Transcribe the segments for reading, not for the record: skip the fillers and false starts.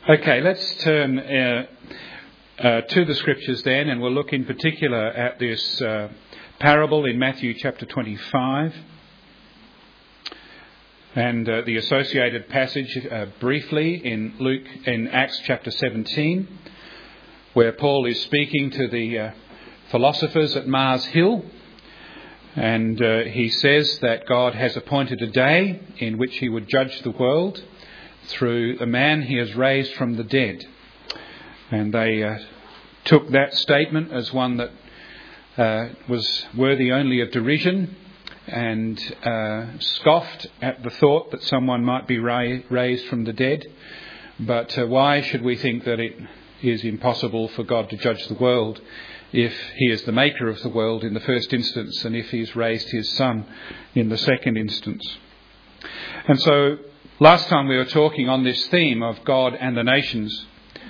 Okay, let's turn to the scriptures then, and we'll look in particular at this parable in Matthew chapter 25 and the associated passage briefly in Acts chapter 17, where Paul is speaking to the philosophers at Mars Hill, and he says that God has appointed a day in which he would judge the world through a man he has raised from the dead. And they took that statement as one that was worthy only of derision, and scoffed at the thought that someone might be raised from the dead. But why should we think that it is impossible for God to judge the world if he is the maker of the world in the first instance, and if he's raised his Son in the second instance? And so last time we were talking on this theme of God and the nations.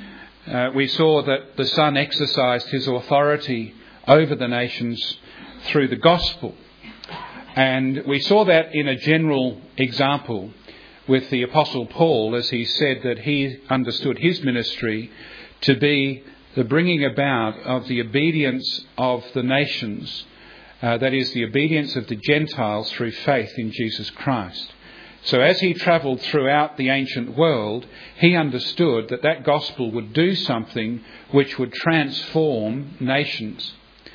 We saw that the Son exercised his authority over the nations through the gospel. And we saw that in a general example with the Apostle Paul, as he said that he understood his ministry to be the bringing about of the obedience of the nations, that is, the obedience of the Gentiles through faith in Jesus Christ. So as he travelled throughout the ancient world, he understood that that gospel would do something which would transform nations.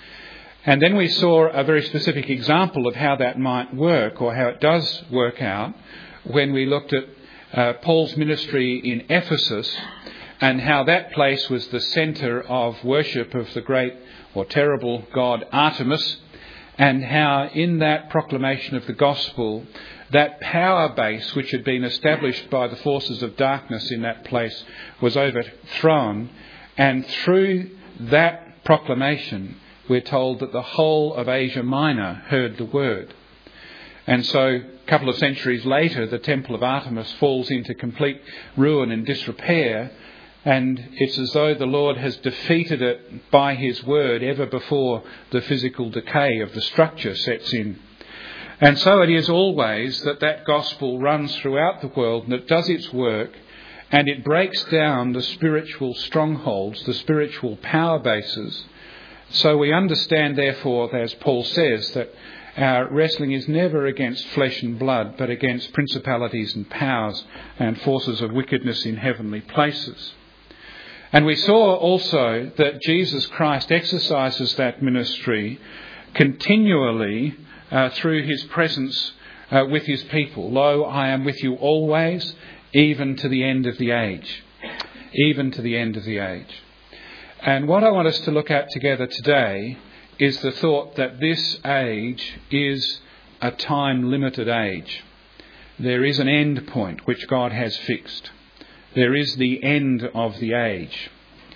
And then we saw a very specific example of how that might work, or how it does work out, when we looked at Paul's ministry in Ephesus, and how that place was the centre of worship of the great or terrible god Artemis, and how in that proclamation of the gospel, that power base which had been established by the forces of darkness in that place was overthrown. And through that proclamation, we're told that the whole of Asia Minor heard the word. And so a couple of centuries later, the temple of Artemis falls into complete ruin and disrepair. And it's as though the Lord has defeated it by his word ever before the physical decay of the structure sets in. And so it is always that gospel runs throughout the world, and it does its work, and it breaks down the spiritual strongholds, the spiritual power bases. So we understand, therefore, as Paul says, that our wrestling is never against flesh and blood, but against principalities and powers and forces of wickedness in heavenly places. And we saw also that Jesus Christ exercises that ministry continually through his presence with his people. Lo, I am with you always, even to the end of the age. Even to the end of the age. And what I want us to look at together today is the thought that this age is a time-limited age. There is an end point which God has fixed. There is the end of the age.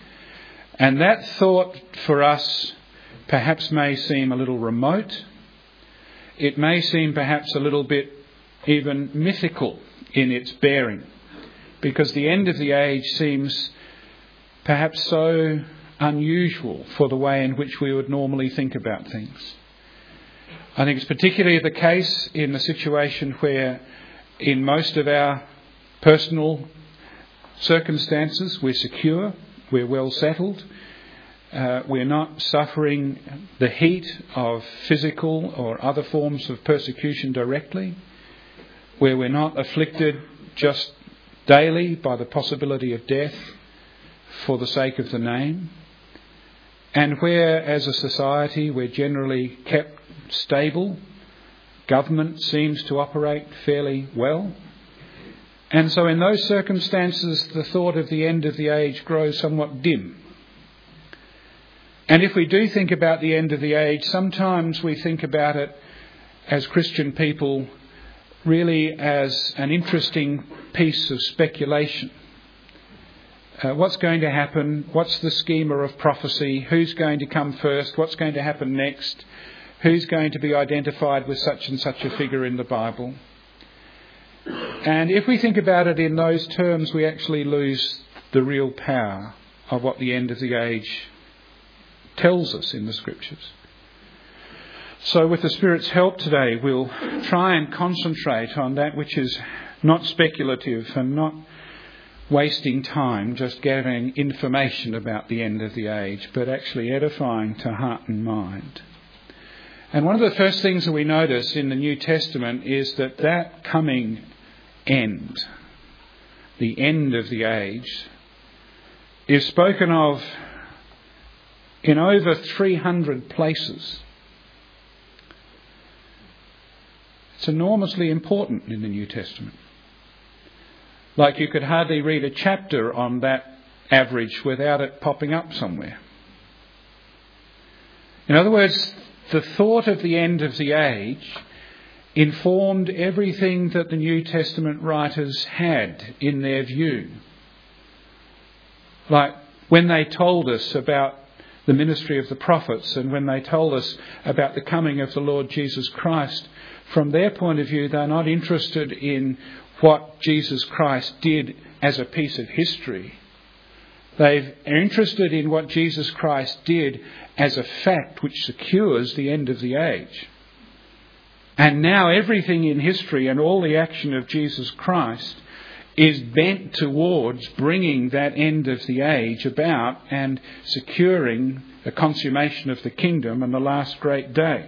And that thought for us perhaps may seem a little remote. It may seem perhaps a little bit even mythical in its bearing, because the end of the age seems perhaps so unusual for the way in which we would normally think about things. I think it's particularly the case in a situation where in most of our personal circumstances we're secure, we're well settled, we're not suffering the heat of physical or other forms of persecution directly, where we're not afflicted just daily by the possibility of death for the sake of the name, and where as a society we're generally kept stable, government seems to operate fairly well. And so in those circumstances the thought of the end of the age grows somewhat dim. And if we do think about the end of the age, sometimes we think about it as Christian people really as an interesting piece of speculation. What's going to happen? What's the schema of prophecy? Who's going to come first? What's going to happen next? Who's going to be identified with such and such a figure in the Bible? And if we think about it in those terms, we actually lose the real power of what the end of the age tells us in the Scriptures. So with the Spirit's help today, we'll try and concentrate on that which is not speculative and not wasting time just gathering information about the end of the age, but actually edifying to heart and mind. And one of the first things that we notice in the New Testament is that coming end, the end of the age, is spoken of in over 300 places. It's enormously important in the New Testament. Like you could hardly read a chapter on that average without it popping up somewhere. In other words, the thought of the end of the age informed everything that the New Testament writers had in their view. Like when they told us about the ministry of the prophets and when they told us about the coming of the Lord Jesus Christ, from their point of view, they're not interested in what Jesus Christ did as a piece of history. They're interested in what Jesus Christ did as a fact which secures the end of the age. And now everything in history and all the action of Jesus Christ is bent towards bringing that end of the age about and securing the consummation of the kingdom and the last great day.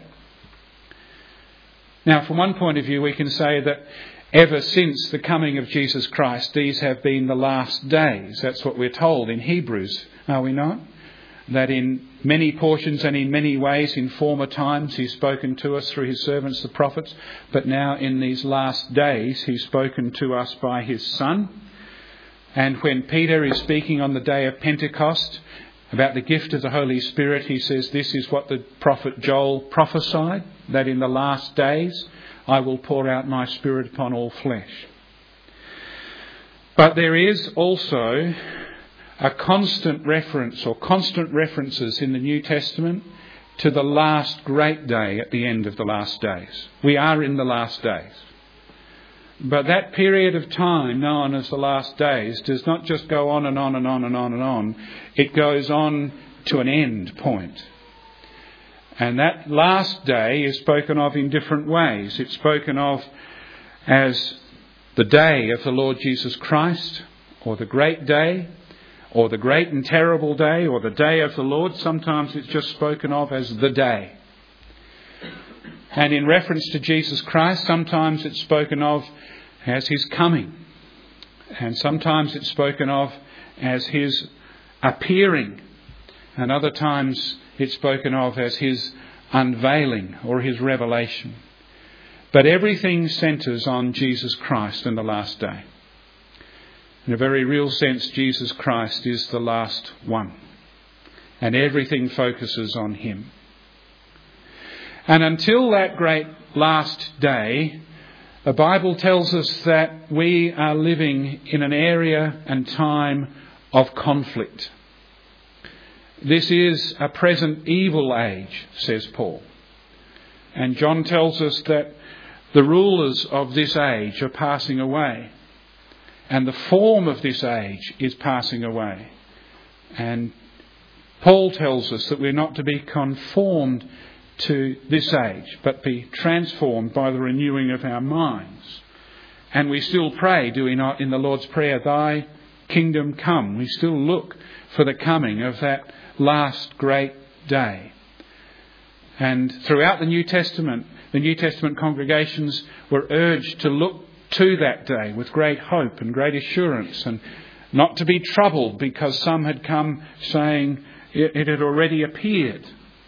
Now, from one point of view, we can say that ever since the coming of Jesus Christ, these have been the last days. That's what we're told in Hebrews, are we not? That in many portions and in many ways in former times he's spoken to us through his servants the prophets, but now in these last days he's spoken to us by his Son. And when Peter is speaking on the day of Pentecost about the gift of the Holy Spirit, he says this is what the prophet Joel prophesied, that in the last days I will pour out my Spirit upon all flesh. But there is also a constant reference or constant references in the New Testament to the last great day at the end of the last days. We are in the last days. But that period of time known as the last days does not just go on and on and on and on and on. It goes on to an end point. And that last day is spoken of in different ways. It's spoken of as the day of the Lord Jesus Christ, or the great day, or the great and terrible day, or the day of the Lord. Sometimes it's just spoken of as the day. And in reference to Jesus Christ, sometimes it's spoken of as his coming. And sometimes it's spoken of as his appearing. And other times it's spoken of as his unveiling or his revelation. But everything centres on Jesus Christ and the last day. In a very real sense, Jesus Christ is the last one. And everything focuses on him. And until that great last day, the Bible tells us that we are living in an area and time of conflict. This is a present evil age, says Paul. And John tells us that the rulers of this age are passing away. And the form of this age is passing away. And Paul tells us that we're not to be conformed to this age, but be transformed by the renewing of our minds. And we still pray, do we not, in the Lord's Prayer, Thy kingdom come. We still look for the coming of that last great day. And throughout the New Testament congregations were urged to look to that day with great hope and great assurance, and not to be troubled because some had come saying it had already appeared.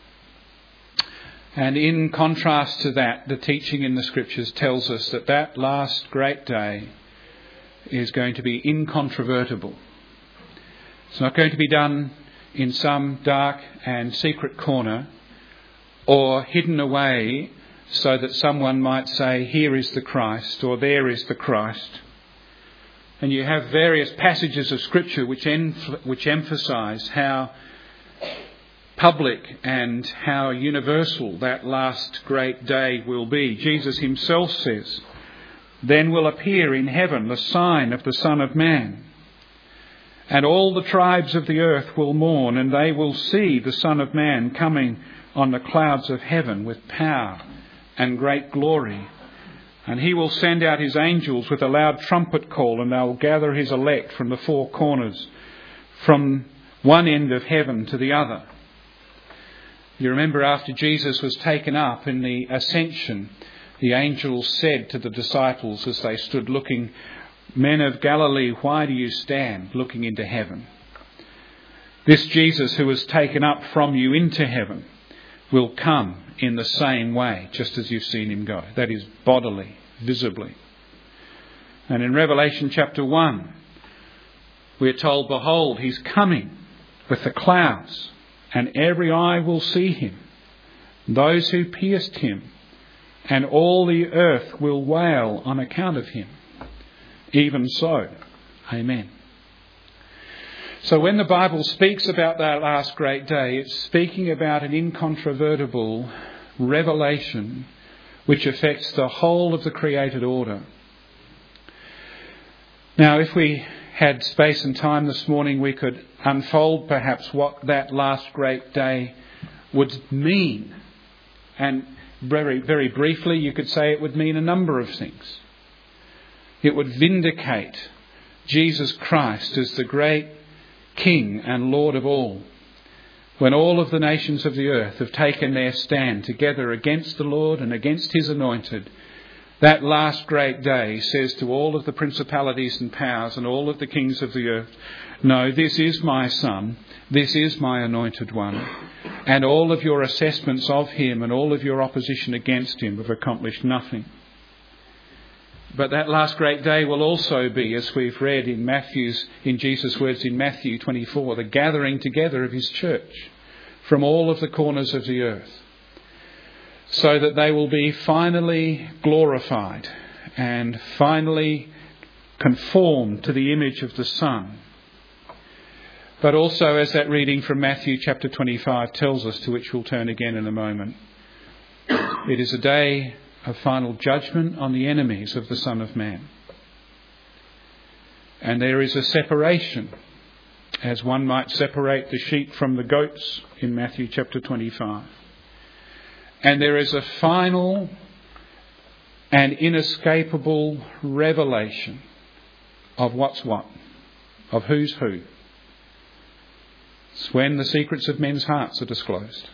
And in contrast to that, the teaching in the Scriptures tells us that that last great day is going to be incontrovertible. It's not going to be done in some dark and secret corner or hidden away so that someone might say, here is the Christ, or there is the Christ. And you have various passages of Scripture which emphasise how public and how universal that last great day will be. Jesus himself says, then will appear in heaven the sign of the Son of Man. And all the tribes of the earth will mourn, and they will see the Son of Man coming on the clouds of heaven with power and great glory. And he will send out his angels with a loud trumpet call, and they will gather his elect from the four corners, from one end of heaven to the other. You remember after Jesus was taken up in the ascension, the angels said to the disciples as they stood looking, "Men of Galilee, why do you stand looking into heaven? This Jesus who was taken up from you into heaven will come in the same way, just as you've seen him go." That is bodily, visibly. And in Revelation chapter 1, we're told, "Behold, he's coming with the clouds, and every eye will see him, those who pierced him, and all the earth will wail on account of him. Even so, amen." So when the Bible speaks about that last great day, it's speaking about an incontrovertible revelation which affects the whole of the created order. Now, if we had space and time this morning, we could unfold perhaps what that last great day would mean. And very, very briefly, you could say it would mean a number of things. It would vindicate Jesus Christ as the great King and Lord of all. When all of the nations of the earth have taken their stand together against the Lord and against his anointed, that last great day says to all of the principalities and powers and all of the kings of the earth, "No, this is my Son, this is my anointed one, and all of your assessments of him and all of your opposition against him have accomplished nothing." But that last great day will also be, as we've read in Jesus' words in Matthew 24, the gathering together of his church from all of the corners of the earth, so that they will be finally glorified and finally conformed to the image of the Son. But also, as that reading from Matthew chapter 25 tells us, to which we'll turn again in a moment, it is a day of final judgment on the enemies of the Son of Man. And there is a separation, as one might separate the sheep from the goats in Matthew chapter 25. And there is a final and inescapable revelation of what's what, of who's who. It's when the secrets of men's hearts are disclosed.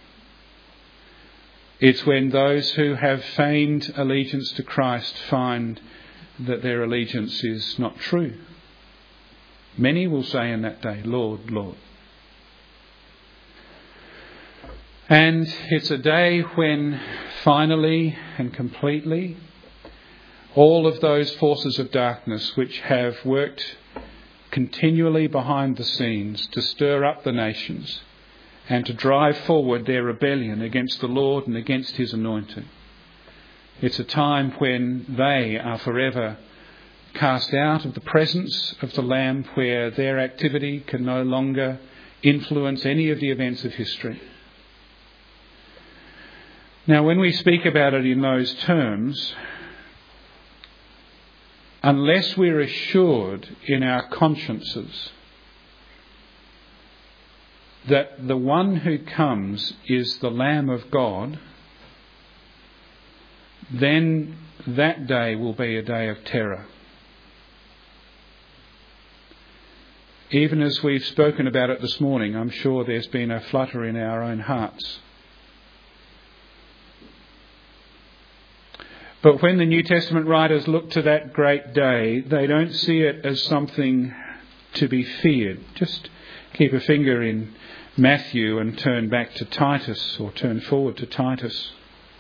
It's when those who have feigned allegiance to Christ find that their allegiance is not true. Many will say in that day, "Lord, Lord." And it's a day when finally and completely all of those forces of darkness which have worked continually behind the scenes to stir up the nations and to drive forward their rebellion against the Lord and against his anointed. It's a time when they are forever cast out of the presence of the Lamb, where their activity can no longer influence any of the events of history. Now, when we speak about it in those terms, unless we're assured in our consciences that the one who comes is the Lamb of God, then that day will be a day of terror. Even as we've spoken about it this morning, I'm sure there's been a flutter in our own hearts. But when the New Testament writers look to that great day, they don't see it as something to be feared. Just keep a finger in Matthew and turn back to Titus, or turn forward to Titus.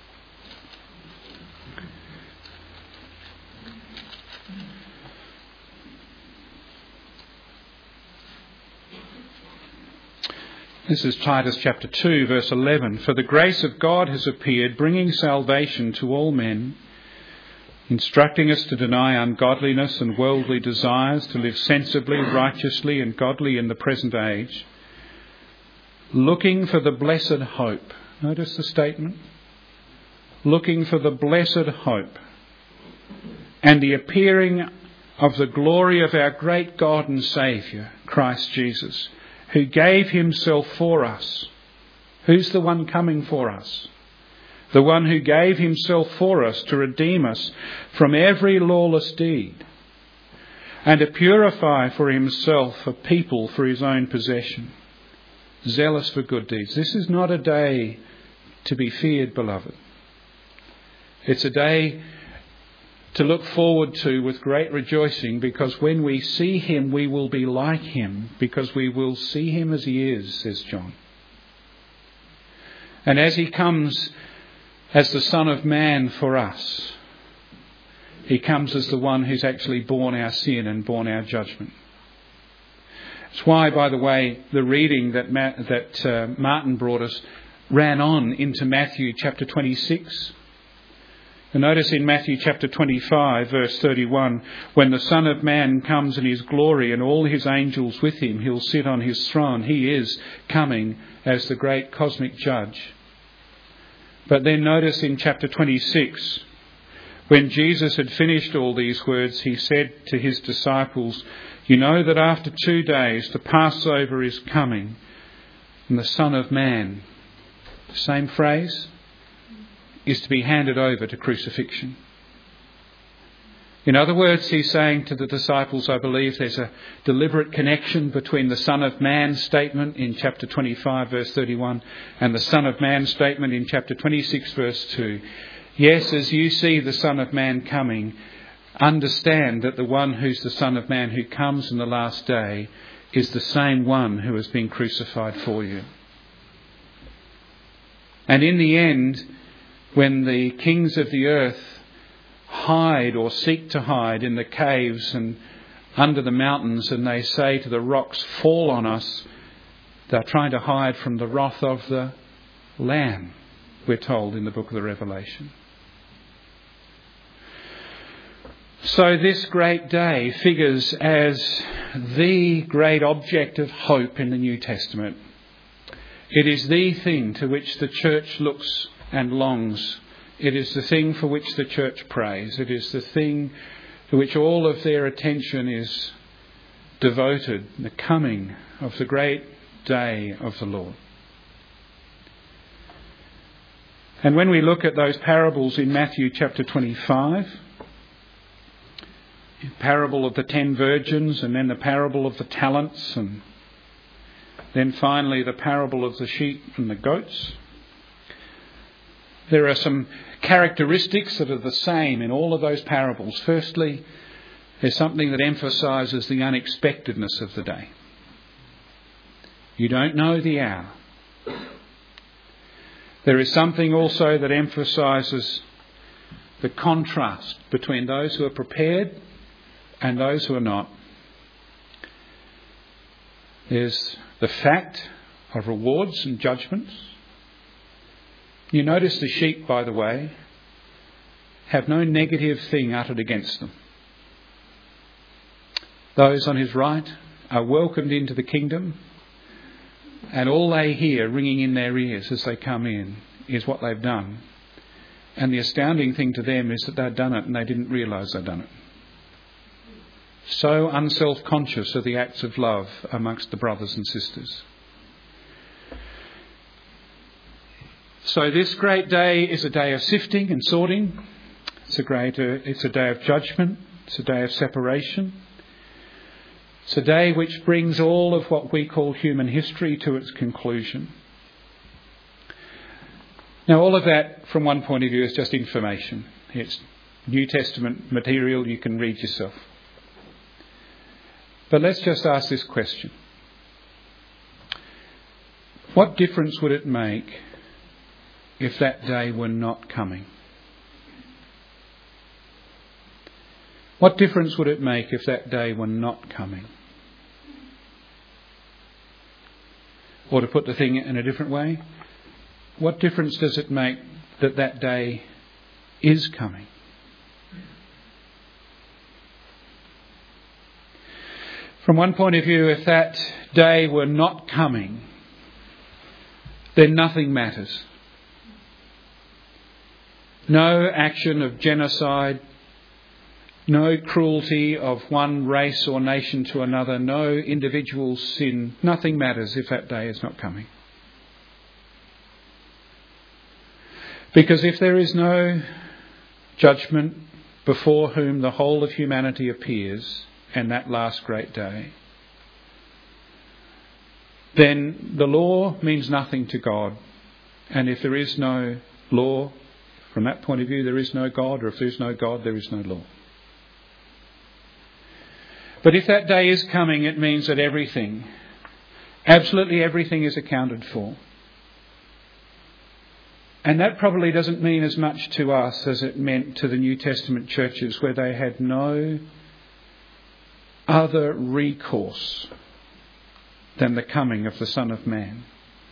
This is Titus chapter 2, verse 11. "For the grace of God has appeared, bringing salvation to all men, instructing us to deny ungodliness and worldly desires, to live sensibly, righteously and godly in the present age, looking for the blessed hope." Notice the statement. Looking for the blessed hope and the appearing of the glory of our great God and Saviour, Christ Jesus, who gave himself for us. Who's the one coming for us? the one who gave himself for us to redeem us from every lawless deed, and to purify for himself a people for his own possession, zealous for good deeds. This is not a day to be feared, beloved. It's a day to look forward to with great rejoicing, because when we see him, we will be like him, because we will see him as he is, says John. And as he comes as the Son of Man for us, he comes as the one who's actually borne our sin and borne our judgment. It's why, by the way, the reading that Martin brought us ran on into Matthew chapter 26. And notice in Matthew chapter 25, verse 31, when the Son of Man comes in his glory and all his angels with him, he'll sit on his throne. He is coming as the great cosmic judge. But then notice in chapter 26, when Jesus had finished all these words, he said to his disciples, "You know that after 2 days the Passover is coming, and the Son of Man," the same phrase, is to be handed over to crucifixion. In other words, he's saying to the disciples, I believe there's a deliberate connection between the Son of Man statement in chapter 25, verse 31, and the Son of Man statement in chapter 26, verse 2. Yes, as you see the Son of Man coming, understand that the one who's the Son of Man who comes in the last day is the same one who has been crucified for you. And in the end, when the kings of the earth hide or seek to hide in the caves and under the mountains, and they say to the rocks, "Fall on us," they're trying to hide from the wrath of the Lamb, we're told in the book of the Revelation. So this great day figures as the great object of hope in the New Testament. It is the thing to which the church looks and longs. It is the thing for which the church prays. It is the thing to which all of their attention is devoted, the coming of the great day of the Lord. And when we look at those parables in Matthew chapter 25, the parable of the 10 virgins, and then the parable of the talents, and then finally the parable of the sheep and the goats, there are some characteristics that are the same in all of those parables. Firstly, there's something that emphasises the unexpectedness of the day. You don't know the hour. There is something also that emphasises the contrast between those who are prepared and those who are not. There's the fact of rewards and judgments. You notice the sheep, by the way, have no negative thing uttered against them. Those on his right are welcomed into the kingdom, and all they hear ringing in their ears as they come in is what they've done. And the astounding thing to them is that they've done it and they didn't realise they've done it. So unself-conscious are the acts of love amongst the brothers and sisters. So this great day is a day of sifting and sorting. It's a day of judgment. It's a day of separation. It's a day which brings all of what we call human history to its conclusion. Now, all of that, from one point of view, is just information. It's New Testament material you can read yourself. But let's just ask this question. What difference would it make if that day were not coming? What difference would it make if that day were not coming? Or to put the thing in a different way, what difference does it make that that day is coming? From one point of view, if that day were not coming, then nothing matters. No action of genocide, no cruelty of one race or nation to another, no individual sin. Nothing matters if that day is not coming. Because if there is no judgment before whom the whole of humanity appears, and that last great day, then the law means nothing to God. And if there is no law, from that point of view, there is no God, or if there is no God, there is no law. But if that day is coming, it means that everything, absolutely everything, is accounted for. And that probably doesn't mean as much to us as it meant to the New Testament churches, where they had no other recourse than the coming of the Son of Man.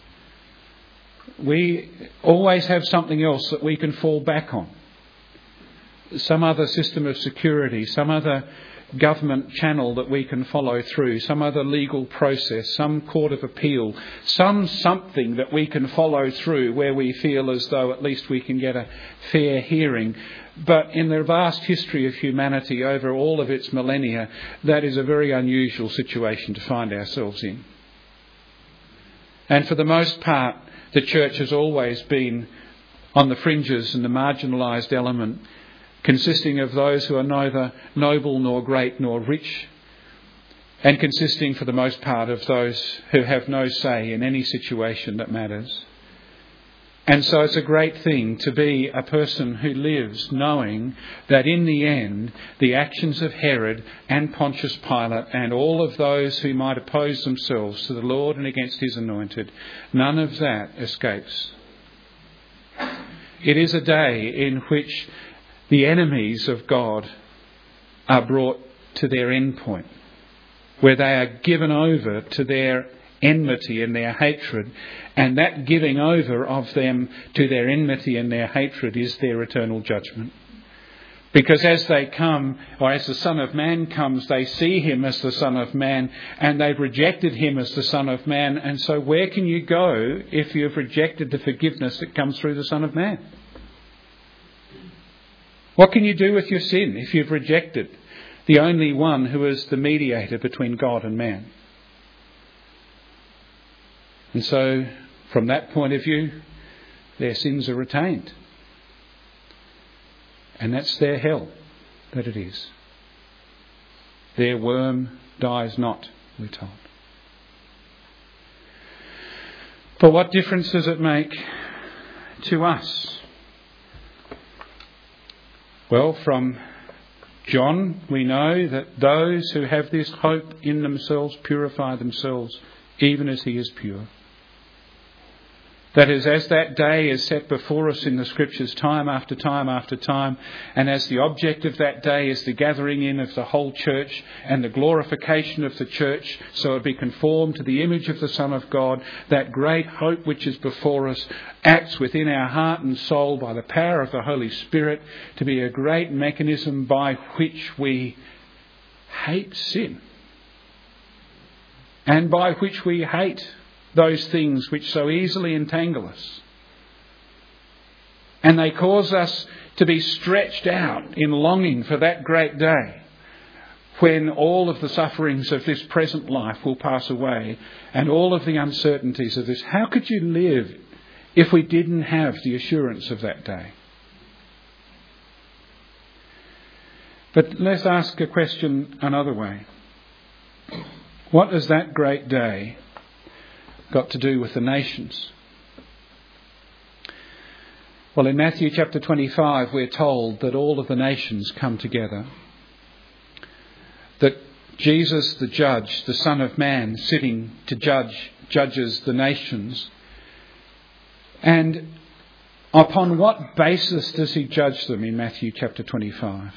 We always have something else that we can fall back on. Some other system of security, some other government channel that we can follow through, some other legal process, some court of appeal, something that we can follow through where we feel as though at least we can get a fair hearing. But in the vast history of humanity over all of its millennia, that is a very unusual situation to find ourselves in. And for the most part, the church has always been on the fringes and the marginalised element, consisting of those who are neither noble nor great nor rich, and consisting for the most part of those who have no say in any situation that matters. And so it's a great thing to be a person who lives knowing that in the end, the actions of Herod and Pontius Pilate and all of those who might oppose themselves to the Lord and against his anointed, none of that escapes. It is a day in which the enemies of God are brought to their end point, where they are given over to their enmity and their hatred, and that giving over of them to their enmity and their hatred is their eternal judgment. Because as they come, or as the Son of Man comes, they see him as the Son of Man, and they've rejected him as the Son of Man. And so where can you go if you've rejected the forgiveness that comes through the Son of Man? What can you do with your sin if you've rejected the only one who is the mediator between God and man? And so, from that point of view, their sins are retained. And that's their hell, that it is. Their worm dies not, we're told. But what difference does it make to us? Well, from John, we know that those who have this hope in themselves purify themselves, even as he is pure. That is, as that day is set before us in the Scriptures time after time after time, and as the object of that day is the gathering in of the whole church and the glorification of the church, so it be conformed to the image of the Son of God, that great hope which is before us acts within our heart and soul by the power of the Holy Spirit to be a great mechanism by which we hate sin, and by which we hate those things which so easily entangle us. And they cause us to be stretched out in longing for that great day when all of the sufferings of this present life will pass away and all of the uncertainties of this. How could you live if we didn't have the assurance of that day? But let's ask a question another way. What has that great day got to do with the nations? Well, in Matthew chapter 25, we're told that all of the nations come together. That Jesus, the judge, the Son of Man, sitting to judges the nations. And upon what basis does he judge them in Matthew chapter 25?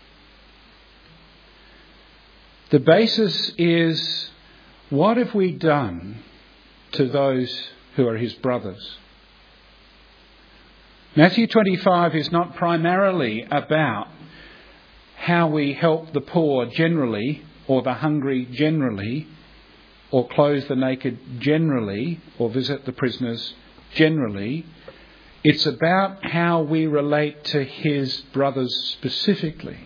The basis is, what have we done to those who are his brothers? Matthew 25 is not primarily about how we help the poor generally, or the hungry generally, or clothe the naked generally, or visit the prisoners generally. It's about how we relate to his brothers specifically.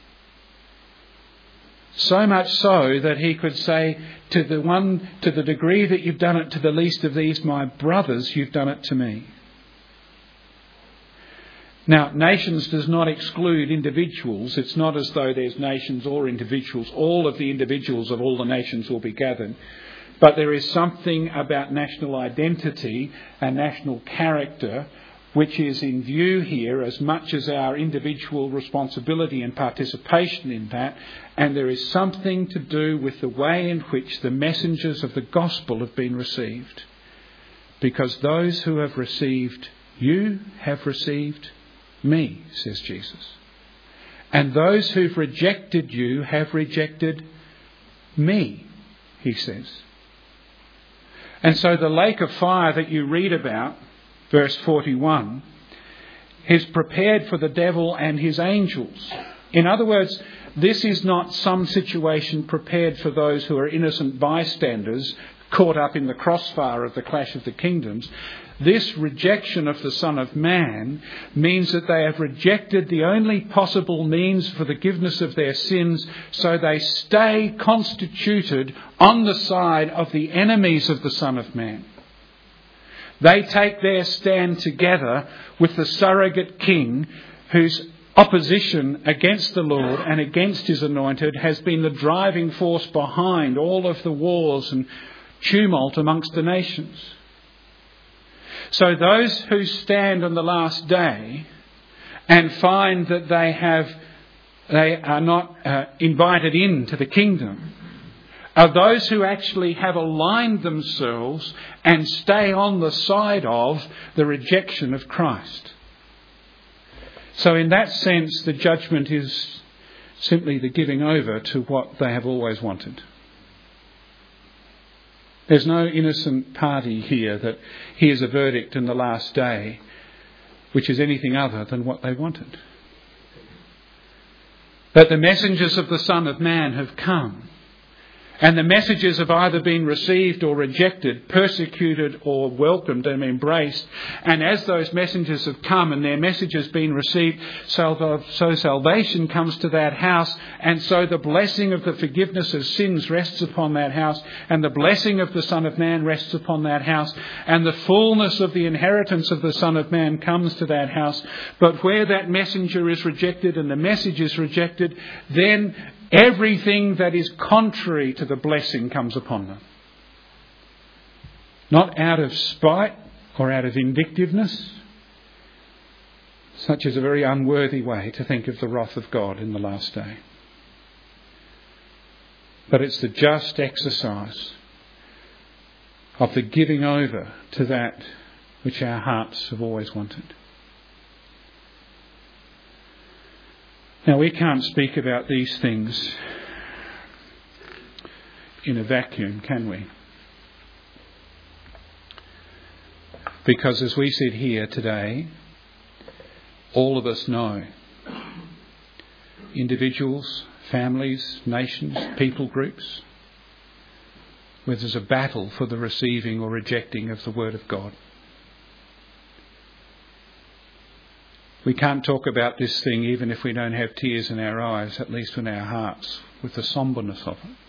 So much so that he could say to the degree that you've done it to the least of these, my brothers, you've done it to me. Now, nations does not exclude individuals. It's not as though there's nations or individuals. All of the individuals of all the nations will be gathered. But there is something about national identity and national character which is in view here as much as our individual responsibility and participation in that. And there is something to do with the way in which the messengers of the gospel have been received. Because those who have received you have received me, says Jesus. And those who've rejected you have rejected me, he says. And so the lake of fire that you read about, verse 41, is prepared for the devil and his angels. In other words, this is not some situation prepared for those who are innocent bystanders caught up in the crossfire of the clash of the kingdoms. This rejection of the Son of Man means that they have rejected the only possible means for the forgiveness of their sins, so they stay constituted on the side of the enemies of the Son of Man. They take their stand together with the surrogate king whose opposition against the Lord and against his anointed has been the driving force behind all of the wars and tumult amongst the nations. So those who stand on the last day and find that they are not invited into the kingdom are those who actually have aligned themselves and stay on the side of the rejection of Christ. So in that sense, the judgment is simply the giving over to what they have always wanted. There's no innocent party here that hears a verdict in the last day which is anything other than what they wanted. That the messengers of the Son of Man have come, and the messages have either been received or rejected, persecuted or welcomed and embraced. And as those messengers have come and their message has been received, so salvation comes to that house. And so the blessing of the forgiveness of sins rests upon that house. And the blessing of the Son of Man rests upon that house. And the fullness of the inheritance of the Son of Man comes to that house. But where that messenger is rejected and the message is rejected, then everything that is contrary to the blessing comes upon them. Not out of spite or out of vindictiveness. Such is a very unworthy way to think of the wrath of God in the last day. But it's the just exercise of the giving over to that which our hearts have always wanted. Now, we can't speak about these things in a vacuum, can we? Because as we sit here today, all of us know, individuals, families, nations, people groups, where there's a battle for the receiving or rejecting of the Word of God. We can't talk about this thing even if we don't have tears in our eyes, at least in our hearts, with the sombreness of it.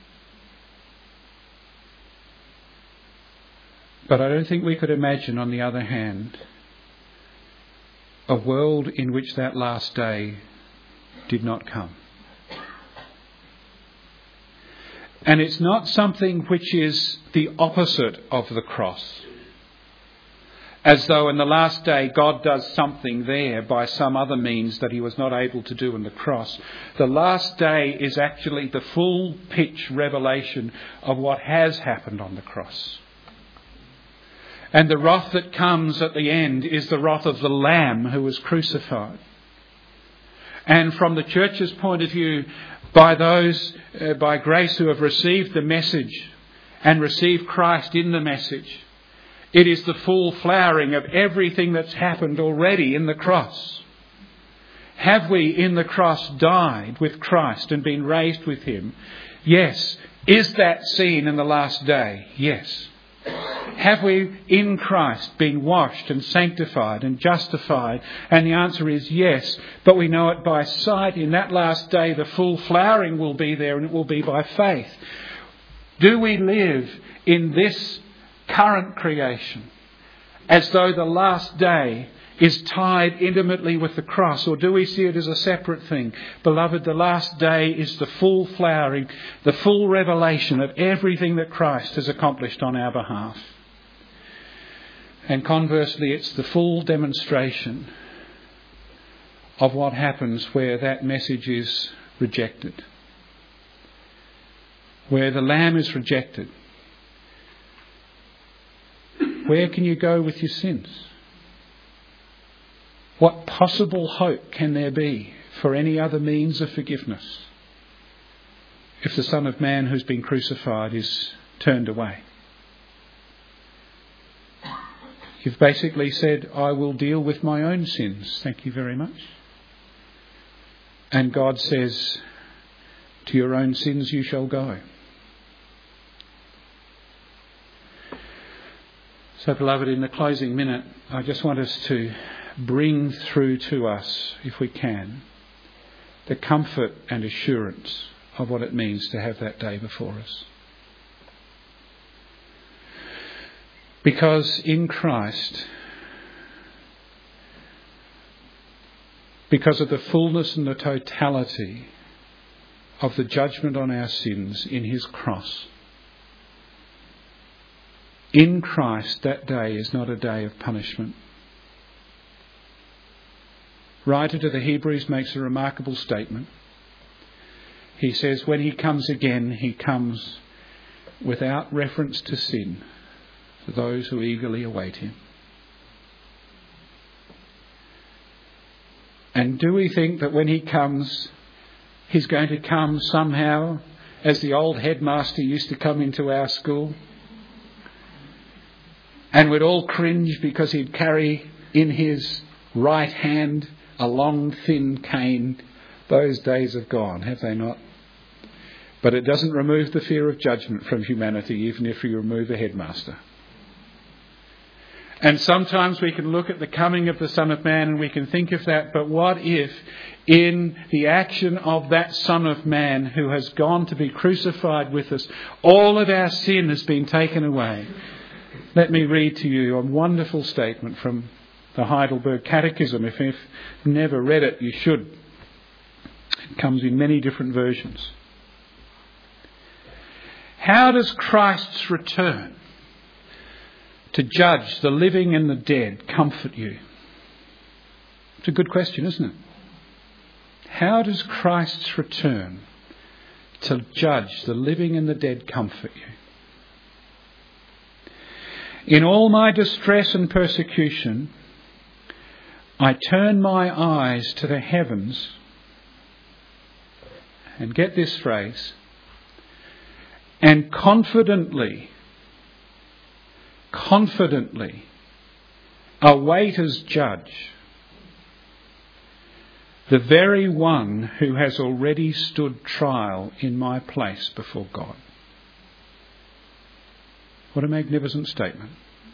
But I don't think we could imagine, on the other hand, a world in which that last day did not come. And it's not something which is the opposite of the cross. As though in the last day God does something there by some other means that he was not able to do in the cross. The last day is actually the full pitch revelation of what has happened on the cross. And the wrath that comes at the end is the wrath of the Lamb who was crucified. And from the church's point of view, by those by grace who have received the message and received Christ in the message, it is the full flowering of everything that's happened already in the cross. Have we in the cross died with Christ and been raised with him? Yes. Is that seen in the last day? Yes. Have we in Christ been washed and sanctified and justified? And the answer is yes. But we know it by sight. In that last day, the full flowering will be there, and it will be by faith. Do we live in this current creation as though the last day is tied intimately with the cross, or do we see it as a separate thing? Beloved, the last day is the full flowering, the full revelation of everything that Christ has accomplished on our behalf. And conversely, it's the full demonstration of what happens where that message is rejected. Where the Lamb is rejected. Where can you go with your sins? What possible hope can there be for any other means of forgiveness if the Son of Man who's been crucified is turned away? You've basically said, I will deal with my own sins. Thank you very much. And God says, to your own sins you shall go. So, beloved, in the closing minute, I just want us to bring through to us, if we can, the comfort and assurance of what it means to have that day before us. Because in Christ, because of the fullness and the totality of the judgment on our sins in his cross, in Christ that day is not a day of punishment. Writer to the Hebrews makes a remarkable statement. He says, when he comes again, he comes without reference to sin for those who eagerly await him. And do we think that when he comes, he's going to come somehow as the old headmaster used to come into our school? And we'd all cringe because he'd carry in his right hand a long, thin cane. Those days have gone, have they not? But it doesn't remove the fear of judgment from humanity, even if you remove a headmaster. And sometimes we can look at the coming of the Son of Man and we can think of that, but what if in the action of that Son of Man who has gone to be crucified with us, all of our sin has been taken away? Let me read to you a wonderful statement from the Heidelberg Catechism. If you've never read it, you should. It comes in many different versions. How does Christ's return to judge the living and the dead comfort you? It's a good question, isn't it? How does Christ's return to judge the living and the dead comfort you? In all my distress and persecution, I turn my eyes to the heavens, and get this phrase, and confidently await as judge the very one who has already stood trial in my place before God. What a magnificent statement.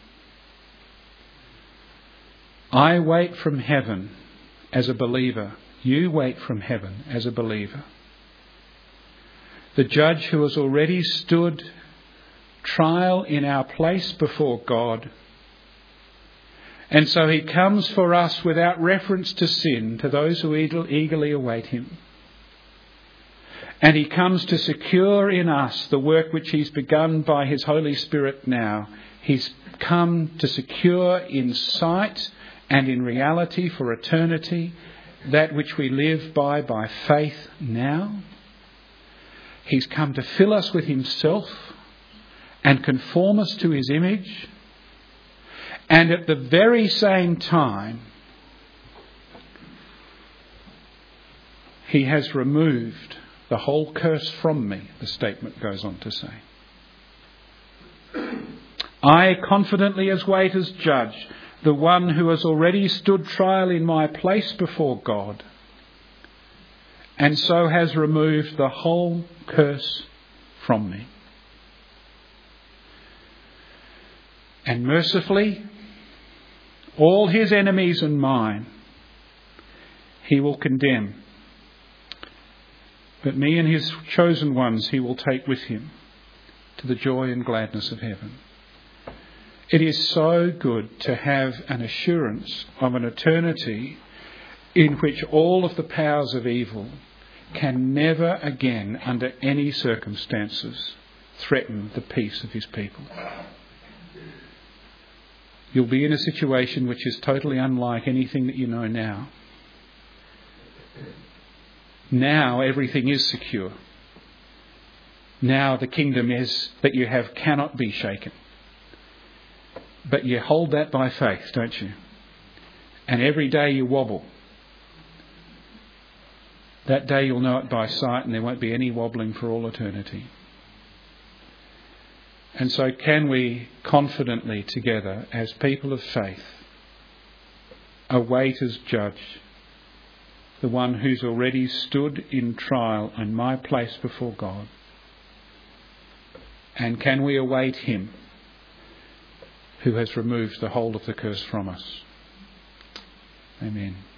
I wait from heaven as a believer. You wait from heaven as a believer. The judge who has already stood trial in our place before God. And so he comes for us without reference to sin, to those who eagerly await him. And he comes to secure in us the work which he's begun by his Holy Spirit now. He's come to secure in sight and in reality for eternity that which we live by faith now. He's come to fill us with himself and conform us to his image. And at the very same time, he has removed the whole curse from me, the statement goes on to say. I confidently await as judge the one who has already stood trial in my place before God, and so has removed the whole curse from me. And mercifully, all his enemies and mine, he will condemn. But me and his chosen ones he will take with him to the joy and gladness of heaven. It is so good to have an assurance of an eternity in which all of the powers of evil can never again, under any circumstances, threaten the peace of his people. You'll be in a situation which is totally unlike anything that you know now. Now everything is secure. Now the kingdom is that you have cannot be shaken. But you hold that by faith, don't you? And every day you wobble. That day you'll know it by sight, and there won't be any wobbling for all eternity. And so can we confidently together, as people of faith, await as judge the one who's already stood in trial in my place before God? And can we await him who has removed the hold of the curse from us? Amen.